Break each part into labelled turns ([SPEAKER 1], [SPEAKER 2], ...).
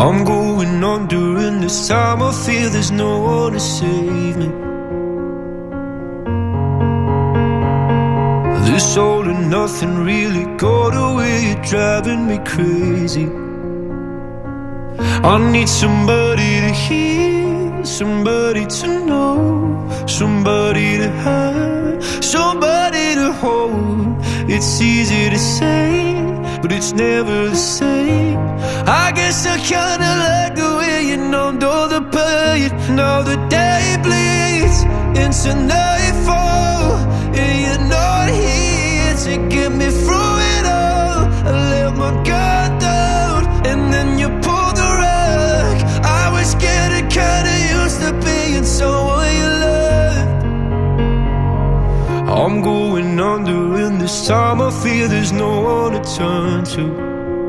[SPEAKER 1] I'm going on during this time. I feel there's no one to save me. This all and nothing really got away. You're driving me crazy. I need somebody to hear, somebody to know, somebody to have, somebody to hold. It's easy to say, but it's never the same. I guess I kinda like the way you numbed all the pain. Now the day bleeds into nightfall, and you're not here to get me through it all. I let my guard down, and then you pulled the rug. I was getting kinda used to being someone you loved. I'm going under, and this time I feel there's no one to turn to.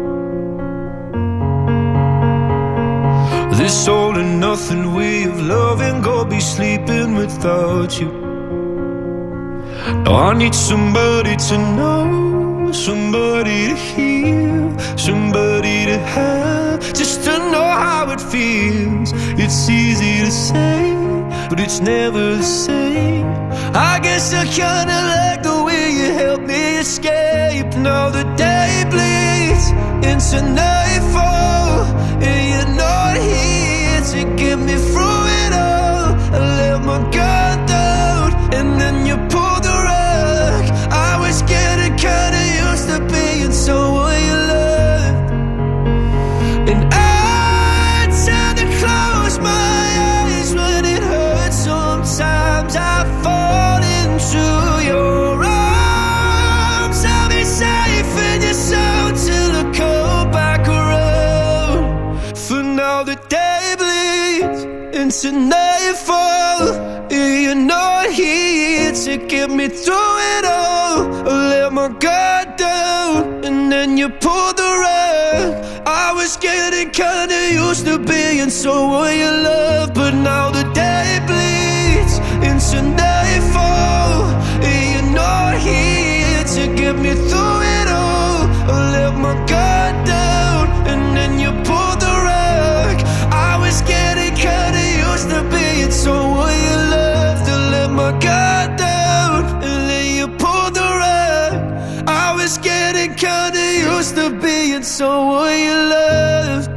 [SPEAKER 1] This all and nothing way of loving, go be sleeping without you. Now I need somebody to know, somebody to hear, somebody to have, just to know how it feels. It's easy to say, but it's never the same. I guess I kinda like the way you help me escape. Now the day bleeds into nightfall, and you're not here to get me through it all. I let my guard down, and then you pulled the rug. I was getting kinda used to being someone you loved, and I tend to close my eyes when it hurts. Sometimes I fall into your arms. I'll be safe in your soul till I come back around. For now the day bleeds into nightfall, and you're not here to get me through it all. I let my guard down, and then you pulled the rug. I was getting kinda used to being someone you love, but now the day bleeds into nightfall, and you're not here to get me through it all. I let my guard down, and then you pulled the rug. I was getting kinda used to being someone you loved. I let my guard down, and then you pulled the rug. I was getting kinda used to being someone you loved.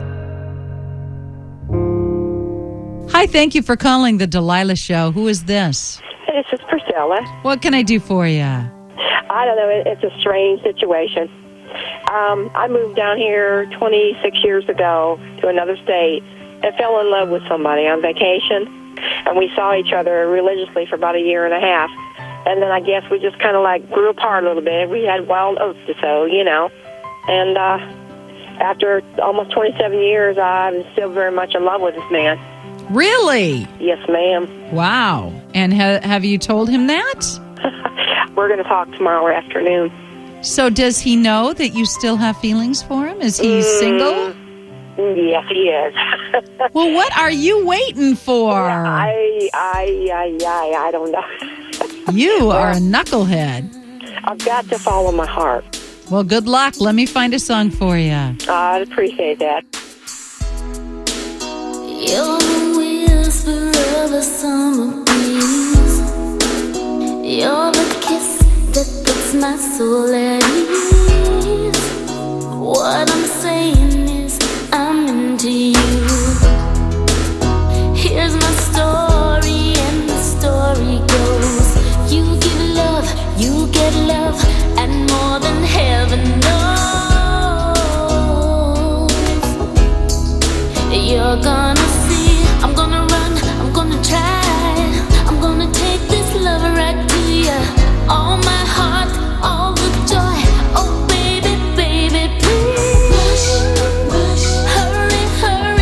[SPEAKER 2] Hi, thank you for calling the Delilah Show. Who is this?
[SPEAKER 3] This is Priscilla.
[SPEAKER 2] What can I do for you?
[SPEAKER 3] I don't know. It's a strange situation. I moved down here 26 years ago to another state and fell in love with somebody on vacation. And we saw each other religiously for about a year and a half. And then I guess we just kind of like grew apart a little bit. We had wild oats to sow, you know. And after almost 27 years, I'm still very much in love with this man.
[SPEAKER 2] Really?
[SPEAKER 3] Yes, ma'am.
[SPEAKER 2] Wow. And have you told him that?
[SPEAKER 3] We're going to talk tomorrow afternoon.
[SPEAKER 2] So does he know that you still have feelings for him? Is he single?
[SPEAKER 3] Yes, he is.
[SPEAKER 2] Well, what are you waiting for?
[SPEAKER 3] I don't know.
[SPEAKER 2] You are a knucklehead.
[SPEAKER 3] I've got to follow my heart.
[SPEAKER 2] Well, good luck. Let me find a song for you.
[SPEAKER 3] I'd appreciate that.
[SPEAKER 4] You're the whisper of a summer breeze. You're the kiss that puts my soul at ease. What I'm saying is I'm into you. Here's my story, and the story goes: you give love, you get love, and more than heaven knows. You're gonna see, I'm gonna run, I'm gonna try, I'm gonna take this love right to you. All my heart, all the joy. Oh baby, baby, please. Rush, rush, hurry, hurry.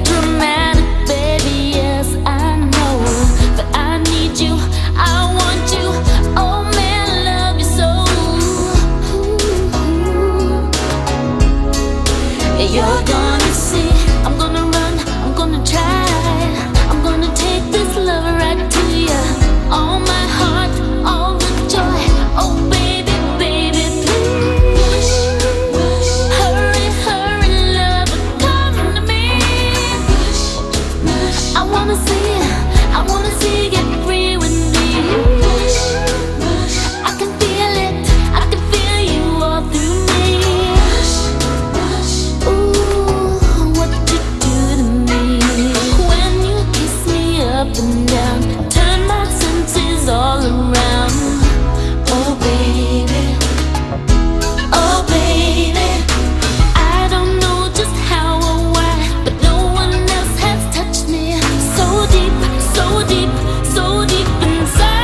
[SPEAKER 4] dramatic, baby, yes, I know. But I need you, I want you. Oh man, I love you so. You're gonna see, I'm gonna run, I'm gonna try. I'm gonna take this love right to you. All my heart, all the joy. Oh baby, baby, please. Hurry, hurry, love, come to me. I wanna see you get free with me. I can feel it, I can feel you all through me. Ooh, what you do to me when you kiss me up and down, turn my senses all around. Oh baby, oh baby, I don't know just how or why, but no one else has touched me so deep, so deep, so deep inside.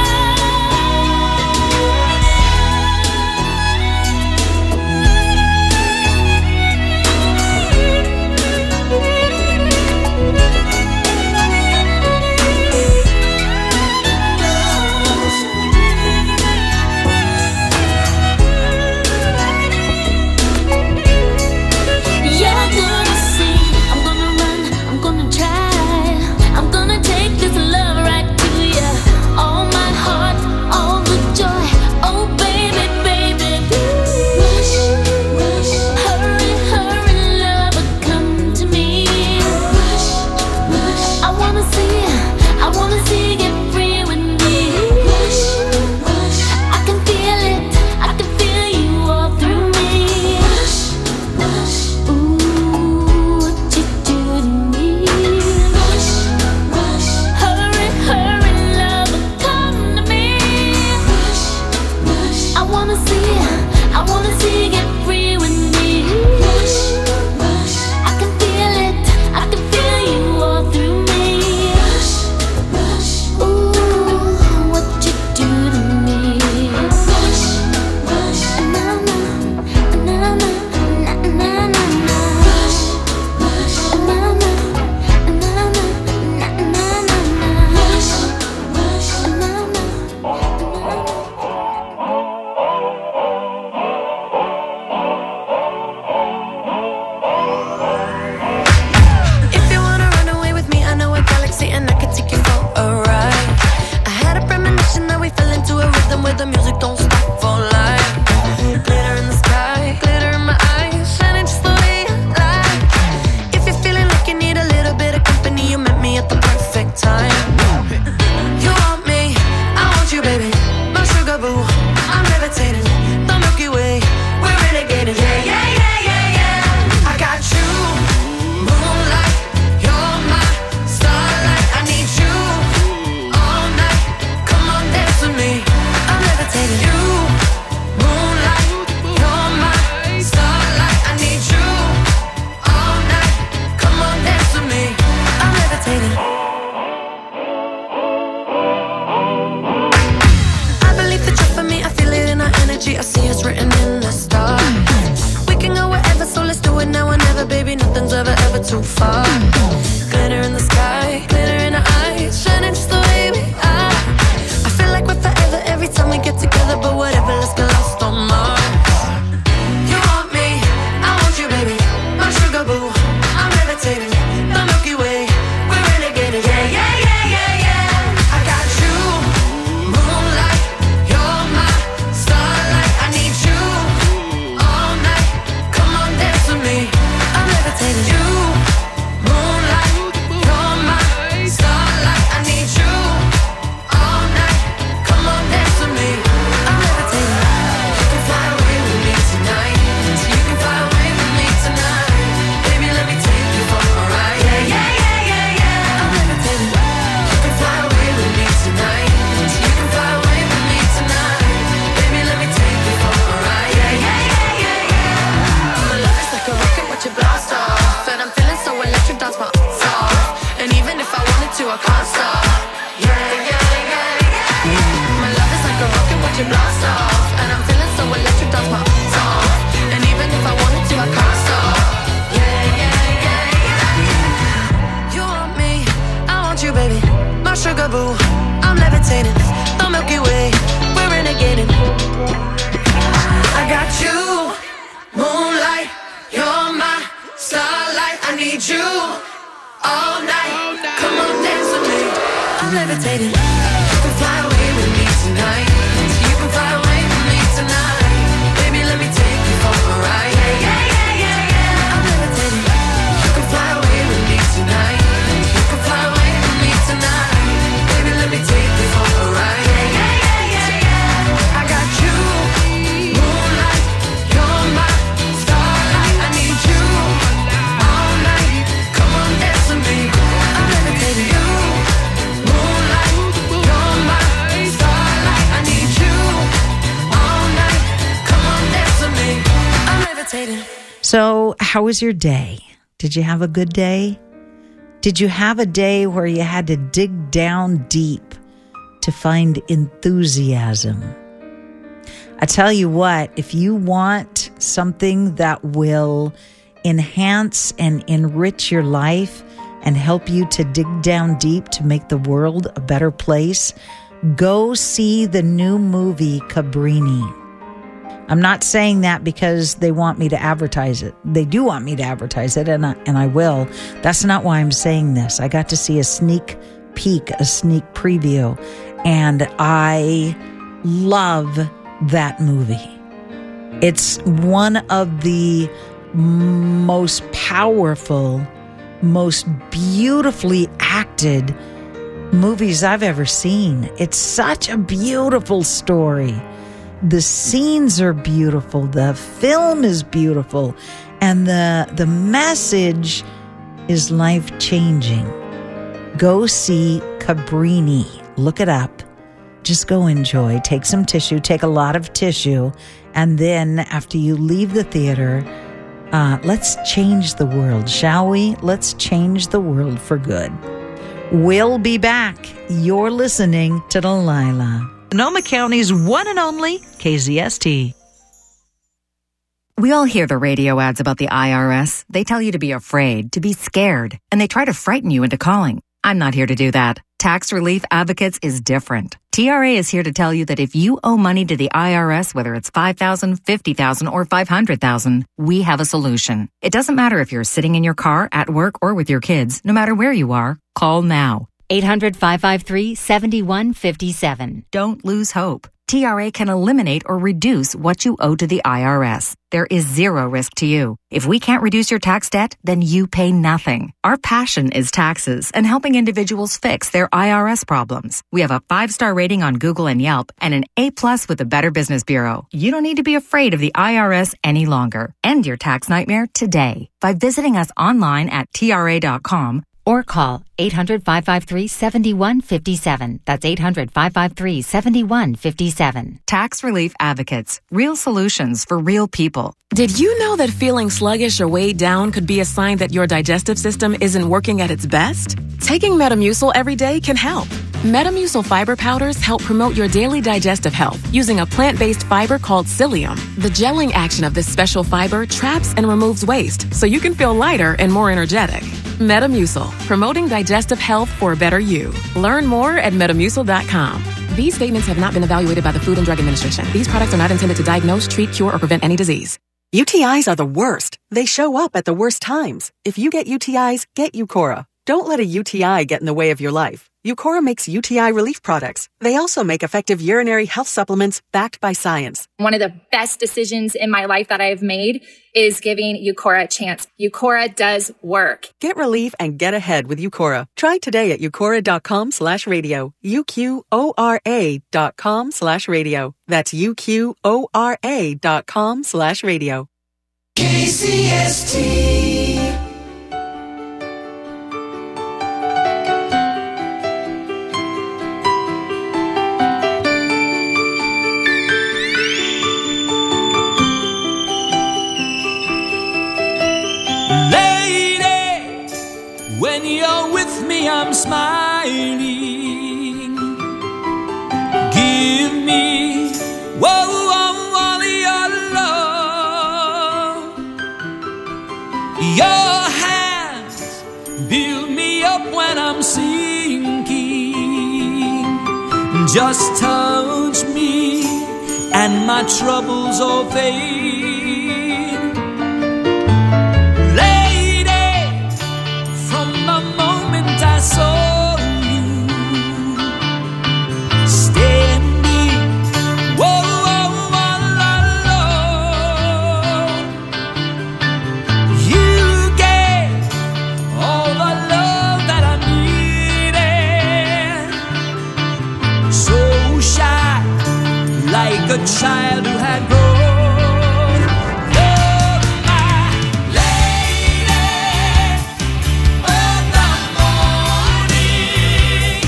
[SPEAKER 4] You're gonna see, I'm gonna run, I'm gonna try. I'm gonna take this love right to you. All my heart, all the joy. Oh baby, baby, rush, rush. Hurry, hurry, love, come to me. Rush, rush. I wanna see you get free with me. Rush, rush. I can feel it, I can feel you all through me. Rush, rush. Ooh, what you do to me. Rush, rush. Hurry, hurry, love, come to me. Rush, rush. I wanna see you get free with me. Rush, rush. I can feel it, I can feel you all through me. Rush, rush. Ooh, what you do to me. Rush, rush. Na na, na na, na na na na. Rush, rush. Na na, na na, na na na na. Rush, rush. Na na,
[SPEAKER 5] If you wanna run away with me, I know a galaxy and I can take you for a ride. I had a premonition that we fell into a rhythm where the music don't stop for life. Glitter in the sky, glitter in my eyes, shining just the way I like. If you're feeling like you need a little bit of company, you met me at the perfect time. You want me, I want you, baby. My sugar boo, I'm levitating. The Milky Way, we're renegading. Yeah, yeah, yeah, yeah, yeah. I got you. Moonlight, you're my starlight. I need you all night. Come on, dance with me. I'm levitating. You, moonlight, you're my starlight. I need you all night. Come on, dance with me. I'm levitating. I believe that you're for me. I feel it in our energy. I see it's written in the stars. We can go wherever, so let's do it now or never, baby. Nothing's ever, ever too far. Glitter in the sky, glitter in our eyes, shining just the way we are. I feel like we're forever every time we get together, but whatever, let's get lost on Mars. You want me, I want you, baby. My sugar boo, I'm levitating. The Milky Way, we're renegading. Yeah, yeah, yeah, yeah, yeah. I got you, moonlight, you're my starlight. I need you all night. Come on, dance with me. I'm levitating. You, moonlight, you're my starlight. I need you all night. Come on, dance with me. I'm levitating. You can fly away with me tonight. You can fly away with me tonight. Baby, let me take you for a ride. Yeah, yeah, yeah, yeah, yeah. I'm levitating. You can fly away with me tonight. You can fly away with me tonight. Baby, let me take you for a ride. Yeah, yeah, yeah, yeah, yeah. My love is like a rocket, watch it blast off. And I'm feeling so electric, dance my arms off. And even if I wanted to, I can't stop. Yeah, yeah, yeah, yeah. My love is like a rocket, watch it blast off. And I'm feeling so electric, dance my arms off. And even if I wanted to, I can't stop. Yeah, yeah, yeah, yeah. my boo. I'm levitating, the Milky Way, we're renegading. I got you, moonlight, you're my starlight. I need you all night. Come on, dance with me. I'm levitating. You can fly away with me tonight. You can fly away with me tonight. Baby, let me take you for a ride. Yeah, yeah, yeah, yeah, yeah. I'm levitating. You can fly away with me tonight. You can fly away with me tonight. Baby, let me take you for a ride. Yeah, yeah, yeah, yeah, yeah. I got you, moonlight, you're my starlight. I need you all night. Come on, dance with me. I'm levitating. You, moonlight, you're my starlight. I need you all night. Come on, dance with me. I'm levitating.
[SPEAKER 2] So, how was your day? Did you have a good day? Did you have a day where you had to dig down deep to find enthusiasm? I tell you what, if you want something that will enhance and enrich your life and help you to dig down deep to make the world a better place, go see the new movie Cabrini. I'm not saying that because they want me to advertise it. They do want me to advertise it, and I will. That's not why I'm saying this. I got to see a sneak peek, a sneak preview, and I love that movie. It's one of the most powerful, most beautifully acted movies I've ever seen. It's such a beautiful story. The scenes are beautiful. The film is beautiful. And the message is life-changing. Go see Cabrini. Look it up. Just go enjoy. Take some tissue. Take a lot of tissue. And then after you leave the theater, let's change the world, shall we? Let's change the world for good. We'll be back. You're listening to Delilah. Sonoma County's one and only KZST.
[SPEAKER 6] We all hear the radio ads about the IRS. They tell you to be afraid, to be scared, and they try to frighten you into calling. I'm not here to do that. Tax Relief Advocates is different. TRA is here to tell you that if you owe money to the IRS, whether it's $5,000, $50,000, or $500,000, we have a solution. It doesn't matter if you're sitting in your car, at work, or with your kids. No matter where you are, call now.
[SPEAKER 7] 800-553-7157.
[SPEAKER 6] Don't lose hope. TRA can eliminate or reduce what you owe to the IRS. There is zero risk to you. If we can't reduce your tax debt, then you pay nothing. Our passion is taxes and helping individuals fix their IRS problems. We have a 5-star rating on Google and Yelp and an A+ with the Better Business Bureau. You don't need to be afraid of the IRS any longer. End your tax nightmare today by visiting us online at TRA.com
[SPEAKER 7] or call 800-553-7157. That's 800-553-7157.
[SPEAKER 6] Tax Relief Advocates. Real solutions for real people.
[SPEAKER 8] Did you know that feeling sluggish or weighed down could be a sign that your digestive system isn't working at its best? Taking Metamucil every day can help. Metamucil fiber powders help promote your daily digestive health using a plant-based fiber called psyllium. The gelling action of this special fiber traps and removes waste so you can feel lighter and more energetic. Metamucil, promoting digestive health for a better you. Learn more at metamucil.com. These statements have not been evaluated by the Food and Drug Administration. These products are not intended to diagnose, treat, cure, or prevent any disease.
[SPEAKER 9] UTIs are the worst. They show up at the worst times. If you get UTIs, get Eucora. Don't let a UTI get in the way of your life. Eucora makes UTI relief products. They also make effective urinary health supplements backed by science.
[SPEAKER 10] One of the best decisions in my life that I've made is giving Eucora a chance. Eucora does work.
[SPEAKER 9] Get relief and get ahead with Eucora. Try today at eucora.com/radio. UQORA.com/radio. That's UQORA.com/radio.
[SPEAKER 1] KCST. When you're with me, I'm smiling. Give me, whoa, all your love. Your hands build me up when I'm sinking.
[SPEAKER 11] Just touch me and my troubles all fade. Lady, from the moment I saw you standing, whoa, all alone, you gave all the love that I needed. So shy, like a child who had grown. You're my lady of the morning.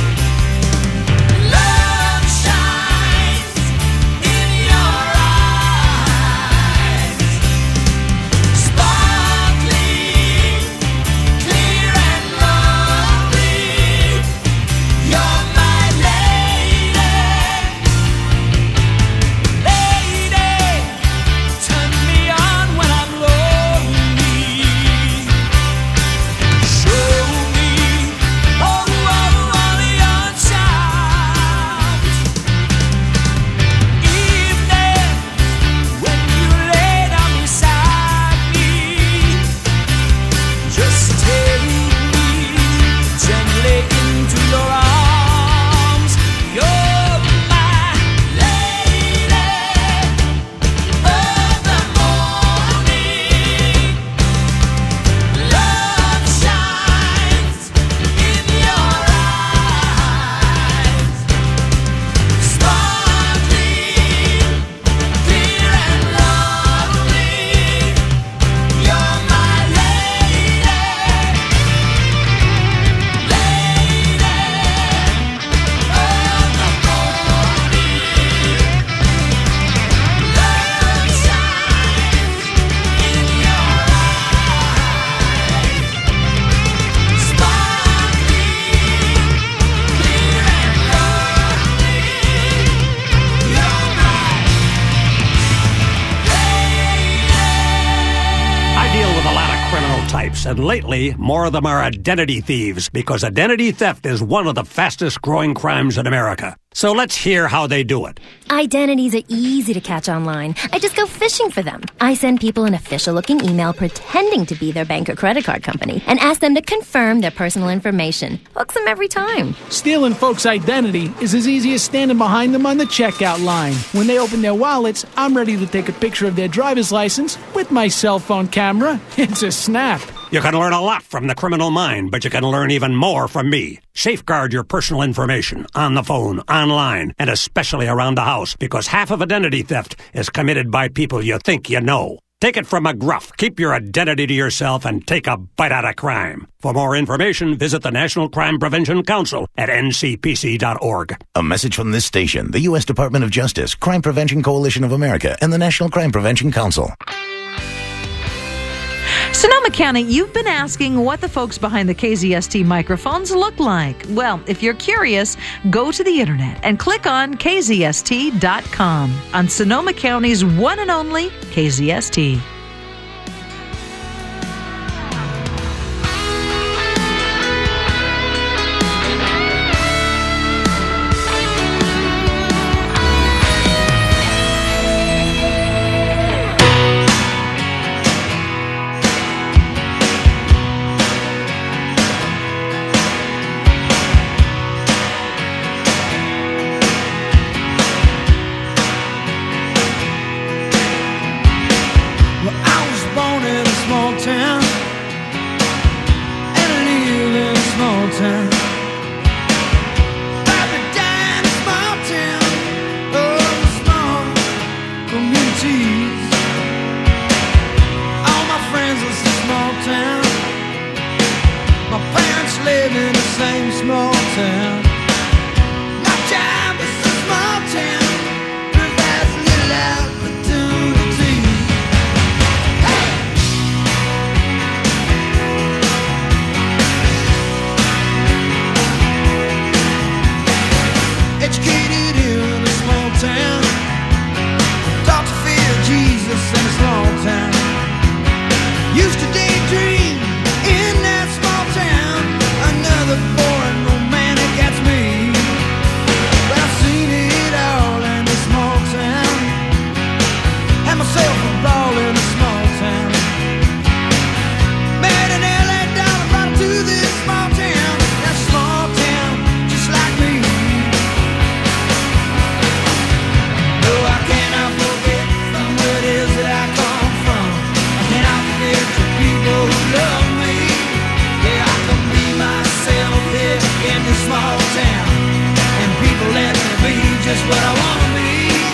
[SPEAKER 11] Love shines in your eyes, sparkling, clear and lovely. You're my lady. Lady, turn me on when I'm lonely. Show me all your charms. Evening, when you lay down beside me, just take me gently into your arms. You're my lady of the morning. Love shines in your eyes, sparkling, clear and lovely. You're my lady, lady of the morning. Love shines in your eyes, sparkling, clear and lovely. You're my
[SPEAKER 12] I deal with a lot of criminal types, and lately, more of them are identity thieves, because identity theft is one of the fastest growing crimes in America. So let's hear how they do it.
[SPEAKER 13] Identities are easy to catch online. I just go fishing for them. I send people an official-looking email pretending to be their bank or credit card company and ask them to confirm their personal information. Hooks them every time.
[SPEAKER 14] Stealing folks' identity is as easy as standing behind them on the checkout line. When they open their wallets, I'm ready to take a picture of their driver's license with my cell phone camera. It's a snap.
[SPEAKER 12] You can learn a lot from the criminal mind, but you can learn even more from me. Safeguard your personal information on the phone, online, and especially around the house, because half of identity theft is committed by people you think you know. Take it from McGruff. Keep your identity to yourself and take a bite out of crime. For more information, visit the National Crime Prevention Council at ncpc.org.
[SPEAKER 15] A message from this station, the U.S. Department of Justice, Crime Prevention Coalition of America, and the National Crime Prevention Council.
[SPEAKER 2] Sonoma County, you've been asking what the folks behind the KZST microphones look like. Well, if you're curious, go to the internet and click on kzst.com on Sonoma County's one and only KZST.
[SPEAKER 16] Used to daydream in that small town. Another boring romantic at
[SPEAKER 11] just what I wanna be.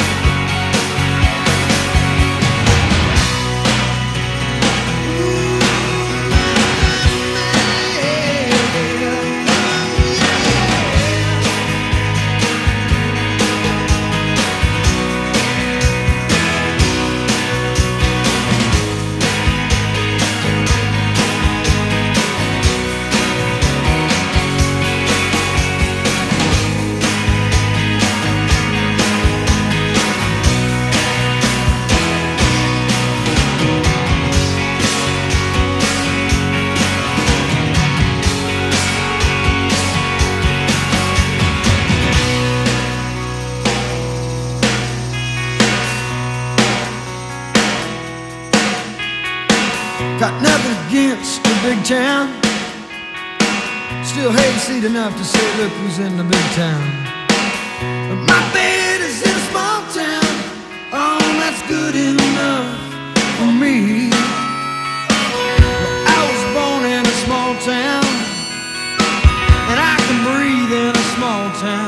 [SPEAKER 11] Got nothing against the big town. Still hayseed enough to say, look who's in the big town. But my bed is in a small town. Oh, that's good enough for me. Well, I was born in a small town, and I can breathe in a small town.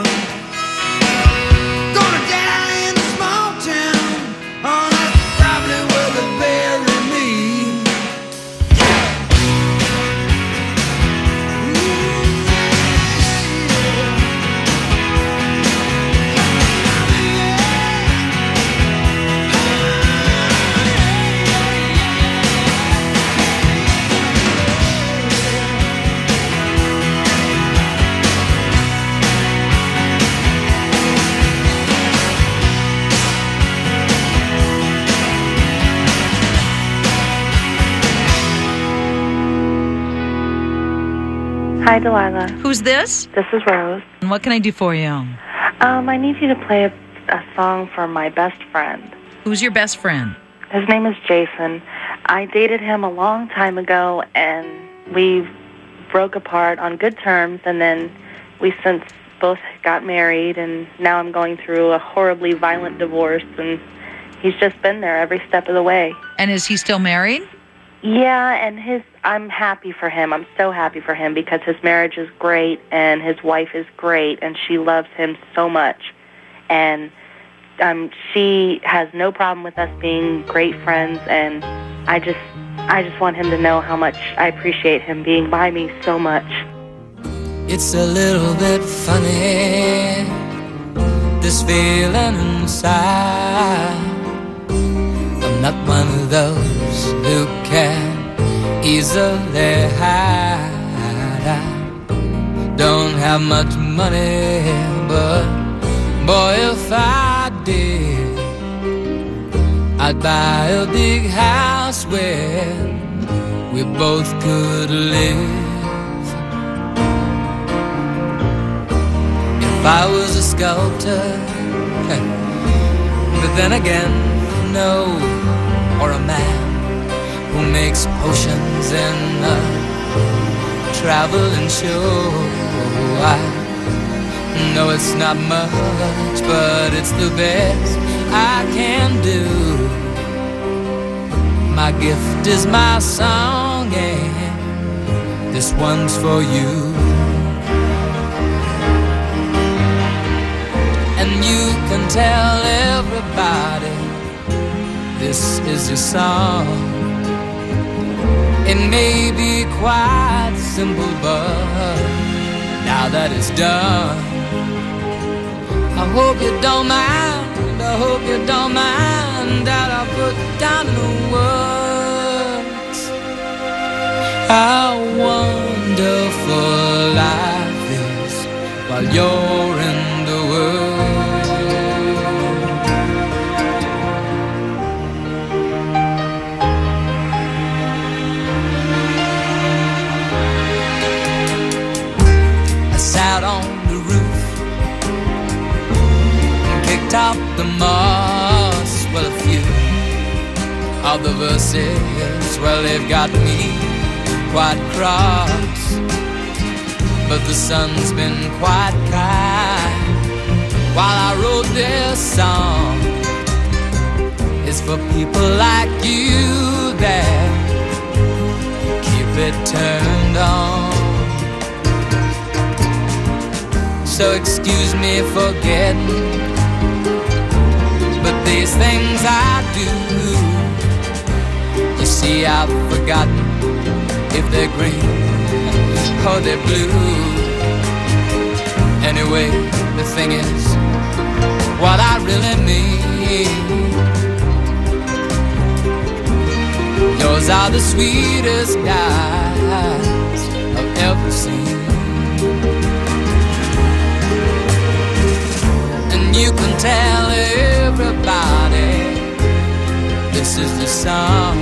[SPEAKER 11] Gonna die in a small town. Oh, that's probably where they bury me.
[SPEAKER 16] Hi, Delilah.
[SPEAKER 2] Who's this?
[SPEAKER 16] This is Rose.
[SPEAKER 2] And what can I do for you?
[SPEAKER 16] I need you to play a song for my best friend.
[SPEAKER 2] Who's your best friend?
[SPEAKER 16] His name is Jason. I dated him a long time ago, and we broke apart on good terms, and then we since both got married, and now I'm going through a horribly violent divorce, and he's just been there every step of the way.
[SPEAKER 2] And is he still married?
[SPEAKER 16] Yeah, and I'm happy for him. I'm so happy for him because his marriage is great and his wife is great and she loves him so much. And she has no problem with us being great friends, and I just want him to know how much I appreciate him being by me so much.
[SPEAKER 11] It's a little bit funny, this feeling inside. I'm not one of those who can easily hide. I don't have much money, but boy, if I did, I'd buy a big house where we both could live. If I was a sculptor, but then again, no, or a man who makes potions in a traveling show. I know it's not much, but it's the best I can do. My gift is my song, and this one's for you. And you can tell everybody this is your song. It may be quite simple, but now that it's done, I hope you don't mind, I hope you don't mind that I put down in the words how wonderful life is while you're in the world. Out on the roof and kicked out the moss. Well, a few of the verses, well, they've got me quite cross, but the sun's been quite kind while I wrote this song. It's for people like you that keep it turned on. So excuse me for getting But these things I do, you see, I've forgotten if they're green or they're blue. Anyway, the thing is, what I really mean, yours are the sweetest guys I've ever seen. And you can tell everybody this is the song.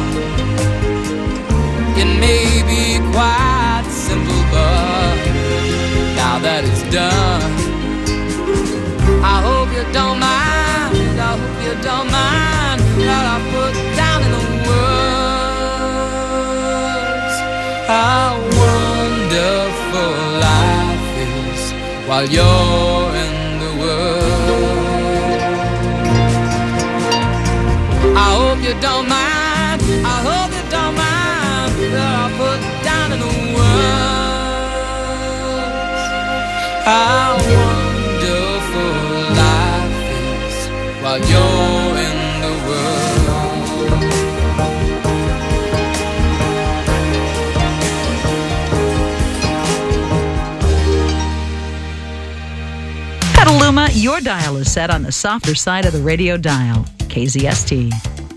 [SPEAKER 11] It may be quite simple, but now that it's done, I hope you don't mind, I hope you don't mind what I put down in the words. How wonderful life is while you're in the world. I hope you don't mind, I hope you don't mind what I put down in the words. How wonderful life is while you're in the world.
[SPEAKER 2] Petaluma, your dial is set on the softer side of the radio dial. KZST.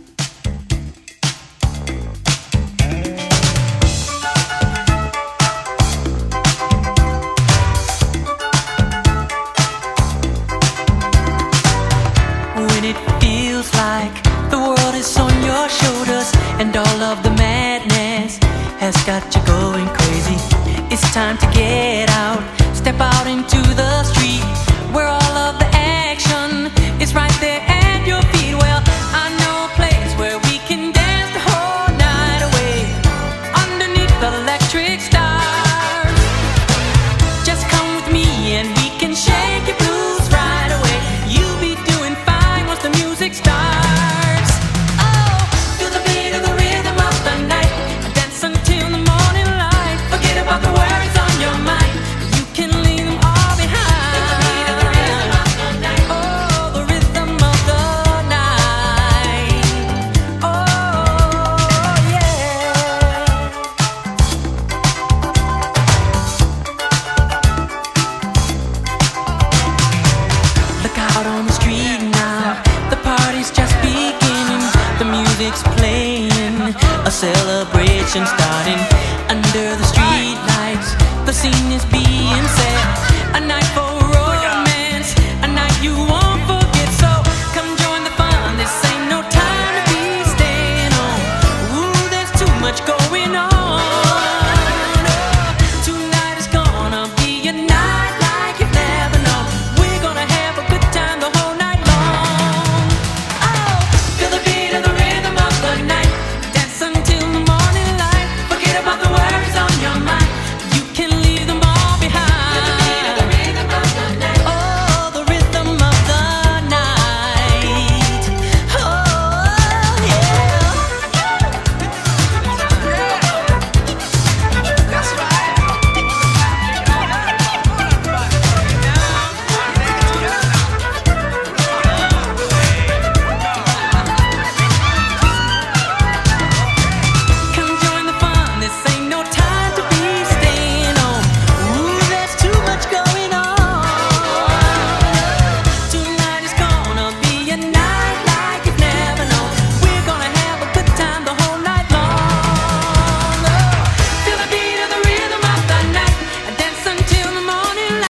[SPEAKER 17] When it feels like the world is on your shoulders and all of the madness has got you going crazy, it's time to get out, step out into the street where all of the action is right there at your feet. Well, I know a place where we can dance the whole night away underneath the electric stars. Just come with me and we can shake your blues right away. You'll be doing fine once the music starts. Oh, feel the beat of the rhythm of the night, dance until the morning light. Forget about the worries on your mind, you can leave them all behind. Feel the beat of the rhythm of the night. Oh, the rhythm of the night. Oh, yeah. Look out on the street now, the party's just beginning. The music's playing, a celebration starting.